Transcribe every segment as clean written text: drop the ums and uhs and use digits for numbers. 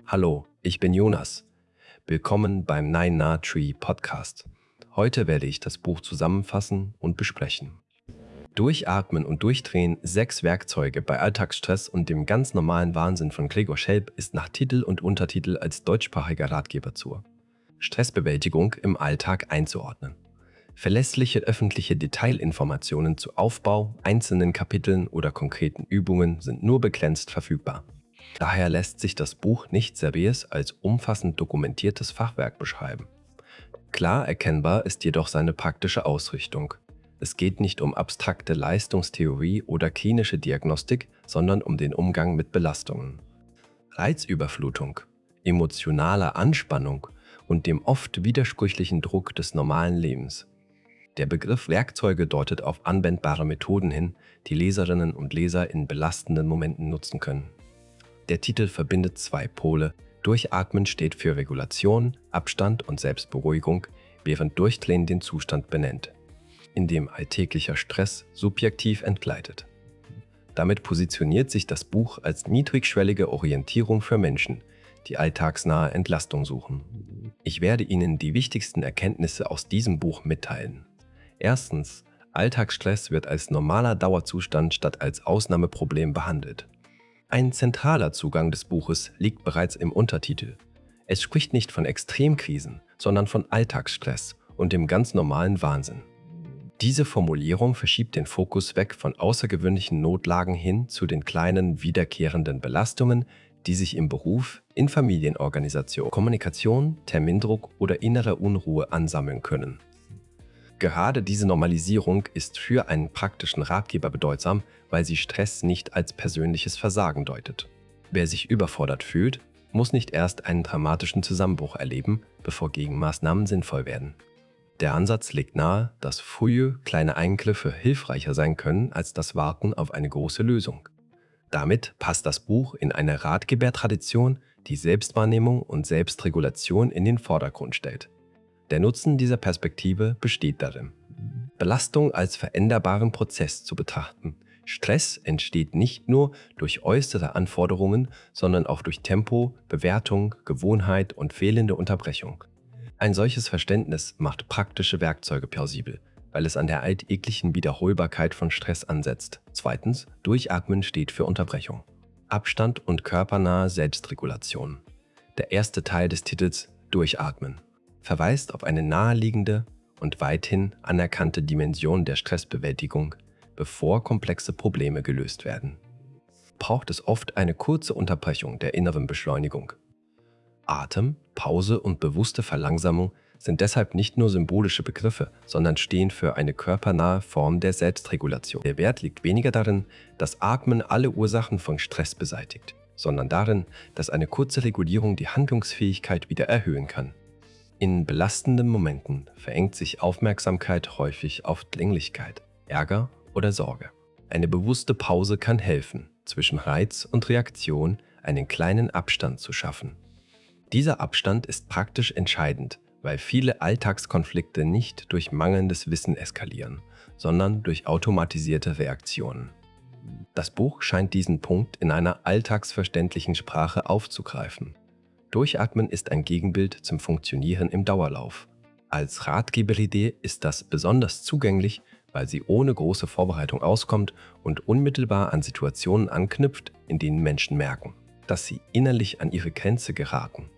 Hallo, ich bin Jonas. Willkommen beim Nine Na Tree Podcast. Heute werde ich das Buch zusammenfassen und besprechen. Durchatmen und durchdrehen, 6 Werkzeuge bei Alltagsstress und dem ganz normalen Wahnsinn von Gregor Schelp ist nach Titel und Untertitel als deutschsprachiger Ratgeber zur Stressbewältigung im Alltag einzuordnen. Verlässliche öffentliche Detailinformationen zu Aufbau, einzelnen Kapiteln oder konkreten Übungen sind nur begrenzt verfügbar. Daher lässt sich das Buch nicht seriös als umfassend dokumentiertes Fachwerk beschreiben. Klar erkennbar ist jedoch seine praktische Ausrichtung. Es geht nicht um abstrakte Leistungstheorie oder klinische Diagnostik, sondern um den Umgang mit Belastungen. Reizüberflutung, emotionaler Anspannung und dem oft widersprüchlichen Druck des normalen Lebens. Der Begriff Werkzeuge deutet auf anwendbare Methoden hin, die Leserinnen und Leser in belastenden Momenten nutzen können. Der Titel verbindet 2 Pole. Durchatmen steht für Regulation, Abstand und Selbstberuhigung, während Durchdrehen den Zustand benennt, in dem alltäglicher Stress subjektiv entgleitet. Damit positioniert sich das Buch als niedrigschwellige Orientierung für Menschen, die alltagsnahe Entlastung suchen. Ich werde Ihnen die wichtigsten Erkenntnisse aus diesem Buch mitteilen. Erstens, Alltagsstress wird als normaler Dauerzustand statt als Ausnahmeproblem behandelt. Ein zentraler Zugang des Buches liegt bereits im Untertitel. Es spricht nicht von Extremkrisen, sondern von Alltagsstress und dem ganz normalen Wahnsinn. Diese Formulierung verschiebt den Fokus weg von außergewöhnlichen Notlagen hin zu den kleinen, wiederkehrenden Belastungen, die sich im Beruf, in Familienorganisation, Kommunikation, Termindruck oder innerer Unruhe ansammeln können. Gerade diese Normalisierung ist für einen praktischen Ratgeber bedeutsam, weil sie Stress nicht als persönliches Versagen deutet. Wer sich überfordert fühlt, muss nicht erst einen dramatischen Zusammenbruch erleben, bevor Gegenmaßnahmen sinnvoll werden. Der Ansatz legt nahe, dass frühe, kleine Eingriffe hilfreicher sein können als das Warten auf eine große Lösung. Damit passt das Buch in eine Ratgebertradition, die Selbstwahrnehmung und Selbstregulation in den Vordergrund stellt. Der Nutzen dieser Perspektive besteht darin, Belastung als veränderbaren Prozess zu betrachten. Stress entsteht nicht nur durch äußere Anforderungen, sondern auch durch Tempo, Bewertung, Gewohnheit und fehlende Unterbrechung. Ein solches Verständnis macht praktische Werkzeuge plausibel, weil es an der alltäglichen Wiederholbarkeit von Stress ansetzt. Zweitens, Durchatmen steht für Unterbrechung. Abstand und körpernahe Selbstregulation. Der erste Teil des Titels Durchatmen verweist auf eine naheliegende und weithin anerkannte Dimension der Stressbewältigung, bevor komplexe Probleme gelöst werden. Braucht es oft eine kurze Unterbrechung der inneren Beschleunigung. Atem, Pause und bewusste Verlangsamung sind deshalb nicht nur symbolische Begriffe, sondern stehen für eine körpernahe Form der Selbstregulation. Der Wert liegt weniger darin, dass Atmen alle Ursachen von Stress beseitigt, sondern darin, dass eine kurze Regulierung die Handlungsfähigkeit wieder erhöhen kann. In belastenden Momenten verengt sich Aufmerksamkeit häufig auf Dringlichkeit, Ärger oder Sorge. Eine bewusste Pause kann helfen, zwischen Reiz und Reaktion einen kleinen Abstand zu schaffen. Dieser Abstand ist praktisch entscheidend, weil viele Alltagskonflikte nicht durch mangelndes Wissen eskalieren, sondern durch automatisierte Reaktionen. Das Buch scheint diesen Punkt in einer alltagsverständlichen Sprache aufzugreifen. Durchatmen ist ein Gegenbild zum Funktionieren im Dauerlauf. Als Ratgeberidee ist das besonders zugänglich, weil sie ohne große Vorbereitung auskommt und unmittelbar an Situationen anknüpft, in denen Menschen merken, dass sie innerlich an ihre Grenze geraten.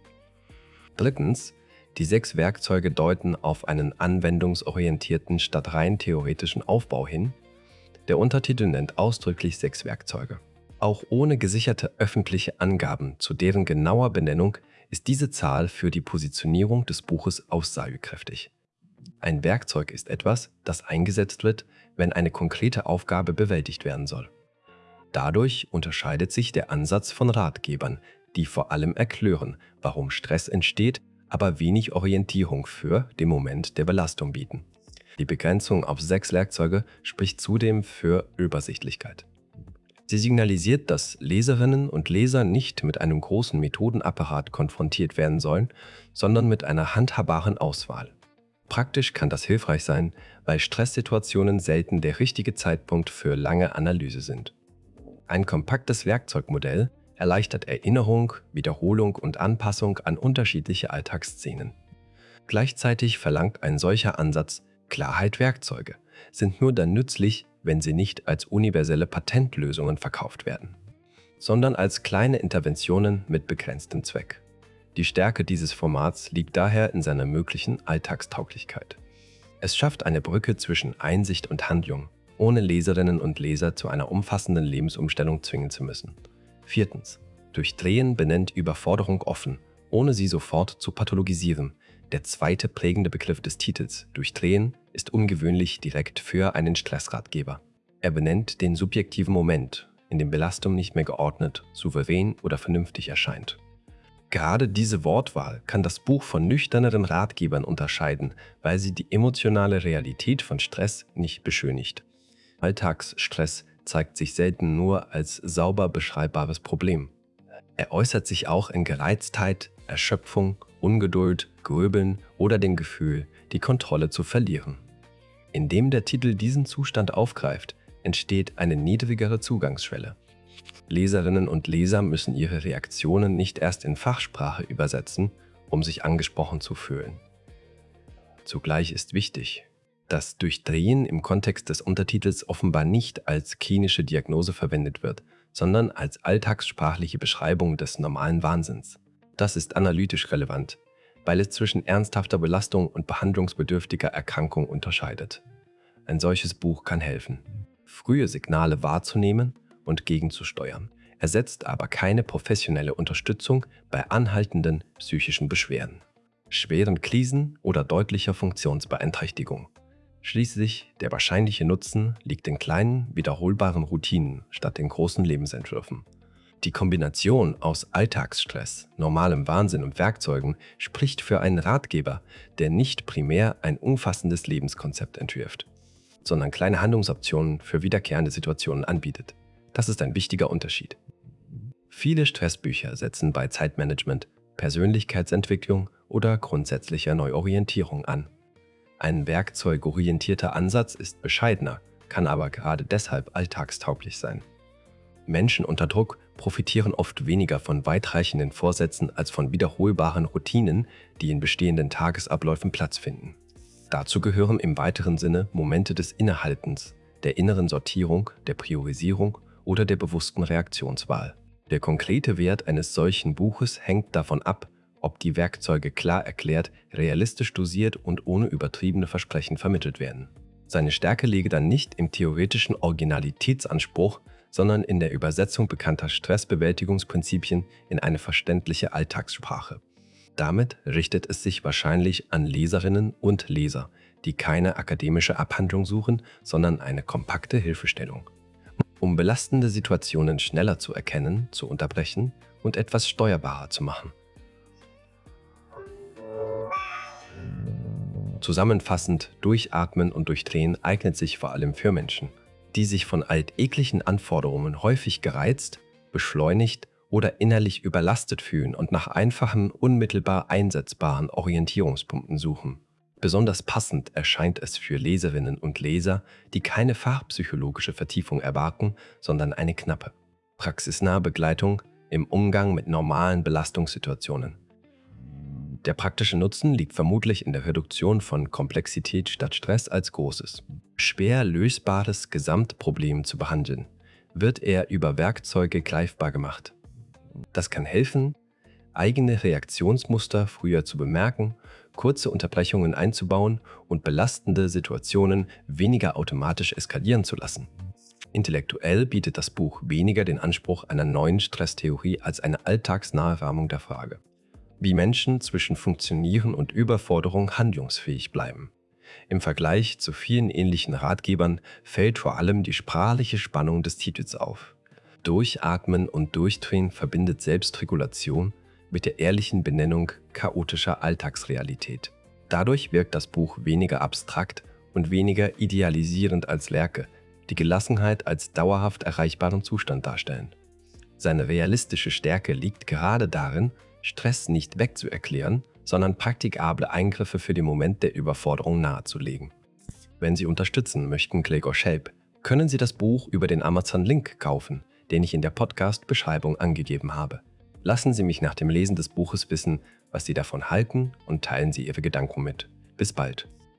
Drittens, die 6 Werkzeuge deuten auf einen anwendungsorientierten statt rein theoretischen Aufbau hin. Der Untertitel nennt ausdrücklich 6 Werkzeuge. Auch ohne gesicherte öffentliche Angaben zu deren genauer Benennung ist diese Zahl für die Positionierung des Buches aussagekräftig. Ein Werkzeug ist etwas, das eingesetzt wird, wenn eine konkrete Aufgabe bewältigt werden soll. Dadurch unterscheidet sich der Ansatz von Ratgebern, die vor allem erklären, warum Stress entsteht, aber wenig Orientierung für den Moment der Belastung bieten. Die Begrenzung auf 6 Werkzeuge spricht zudem für Übersichtlichkeit. Sie signalisiert, dass Leserinnen und Leser nicht mit einem großen Methodenapparat konfrontiert werden sollen, sondern mit einer handhabbaren Auswahl. Praktisch kann das hilfreich sein, weil Stresssituationen selten der richtige Zeitpunkt für lange Analyse sind. Ein kompaktes Werkzeugmodell erleichtert Erinnerung, Wiederholung und Anpassung an unterschiedliche Alltagsszenen. Gleichzeitig verlangt ein solcher Ansatz Klarheit. Werkzeuge sind nur dann nützlich, wenn sie nicht als universelle Patentlösungen verkauft werden, sondern als kleine Interventionen mit begrenztem Zweck. Die Stärke dieses Formats liegt daher in seiner möglichen Alltagstauglichkeit. Es schafft eine Brücke zwischen Einsicht und Handlung, ohne Leserinnen und Leser zu einer umfassenden Lebensumstellung zwingen zu müssen. 4. Durchdrehen benennt Überforderung offen, ohne sie sofort zu pathologisieren. Der zweite prägende Begriff des Titels, Durchdrehen, ist ungewöhnlich direkt für einen Stressratgeber. Er benennt den subjektiven Moment, in dem Belastung nicht mehr geordnet, souverän oder vernünftig erscheint. Gerade diese Wortwahl kann das Buch von nüchterneren Ratgebern unterscheiden, weil sie die emotionale Realität von Stress nicht beschönigt. Alltagsstress zeigt sich selten nur als sauber beschreibbares Problem. Er äußert sich auch in Gereiztheit, Erschöpfung, Ungeduld, Grübeln oder dem Gefühl, die Kontrolle zu verlieren. Indem der Titel diesen Zustand aufgreift, entsteht eine niedrigere Zugangsschwelle. Leserinnen und Leser müssen ihre Reaktionen nicht erst in Fachsprache übersetzen, um sich angesprochen zu fühlen. Zugleich ist wichtig, dass Durchdrehen im Kontext des Untertitels offenbar nicht als klinische Diagnose verwendet wird, sondern als alltagssprachliche Beschreibung des normalen Wahnsinns. Das ist analytisch relevant, weil es zwischen ernsthafter Belastung und behandlungsbedürftiger Erkrankung unterscheidet. Ein solches Buch kann helfen, frühe Signale wahrzunehmen und gegenzusteuern, ersetzt aber keine professionelle Unterstützung bei anhaltenden psychischen Beschwerden, schweren Krisen oder deutlicher Funktionsbeeinträchtigung. Schließlich, der wahrscheinliche Nutzen liegt in kleinen, wiederholbaren Routinen statt in großen Lebensentwürfen. Die Kombination aus Alltagsstress, normalem Wahnsinn und Werkzeugen spricht für einen Ratgeber, der nicht primär ein umfassendes Lebenskonzept entwirft, sondern kleine Handlungsoptionen für wiederkehrende Situationen anbietet. Das ist ein wichtiger Unterschied. Viele Stressbücher setzen bei Zeitmanagement, Persönlichkeitsentwicklung oder grundsätzlicher Neuorientierung an. Ein werkzeugorientierter Ansatz ist bescheidener, kann aber gerade deshalb alltagstauglich sein. Menschen unter Druck profitieren oft weniger von weitreichenden Vorsätzen als von wiederholbaren Routinen, die in bestehenden Tagesabläufen Platz finden. Dazu gehören im weiteren Sinne Momente des Innehaltens, der inneren Sortierung, der Priorisierung oder der bewussten Reaktionswahl. Der konkrete Wert eines solchen Buches hängt davon ab, ob die Werkzeuge klar erklärt, realistisch dosiert und ohne übertriebene Versprechen vermittelt werden. Seine Stärke liege dann nicht im theoretischen Originalitätsanspruch, sondern in der Übersetzung bekannter Stressbewältigungsprinzipien in eine verständliche Alltagssprache. Damit richtet es sich wahrscheinlich an Leserinnen und Leser, die keine akademische Abhandlung suchen, sondern eine kompakte Hilfestellung, um belastende Situationen schneller zu erkennen, zu unterbrechen und etwas steuerbarer zu machen. Zusammenfassend, Durchatmen und Durchdrehen eignet sich vor allem für Menschen, die sich von alltäglichen Anforderungen häufig gereizt, beschleunigt oder innerlich überlastet fühlen und nach einfachen, unmittelbar einsetzbaren Orientierungspunkten suchen. Besonders passend erscheint es für Leserinnen und Leser, die keine fachpsychologische Vertiefung erwarten, sondern eine knappe, praxisnahe Begleitung im Umgang mit normalen Belastungssituationen. Der praktische Nutzen liegt vermutlich in der Reduktion von Komplexität statt Stress als großes, schwer lösbares Gesamtproblem zu behandeln, wird er über Werkzeuge greifbar gemacht. Das kann helfen, eigene Reaktionsmuster früher zu bemerken, kurze Unterbrechungen einzubauen und belastende Situationen weniger automatisch eskalieren zu lassen. Intellektuell bietet das Buch weniger den Anspruch einer neuen Stresstheorie als eine alltagsnahe Rahmung der Frage, wie Menschen zwischen Funktionieren und Überforderung handlungsfähig bleiben. Im Vergleich zu vielen ähnlichen Ratgebern fällt vor allem die sprachliche Spannung des Titels auf. Durchatmen und Durchdrehen verbindet Selbstregulation mit der ehrlichen Benennung chaotischer Alltagsrealität. Dadurch wirkt das Buch weniger abstrakt und weniger idealisierend als Werke, die Gelassenheit als dauerhaft erreichbaren Zustand darstellen. Seine realistische Stärke liegt gerade darin, Stress nicht wegzuerklären, sondern praktikable Eingriffe für den Moment der Überforderung nahezulegen. Wenn Sie unterstützen möchten Gregor Schelp, können Sie das Buch über den Amazon-Link kaufen, den ich in der Podcast-Beschreibung angegeben habe. Lassen Sie mich nach dem Lesen des Buches wissen, was Sie davon halten und teilen Sie Ihre Gedanken mit. Bis bald.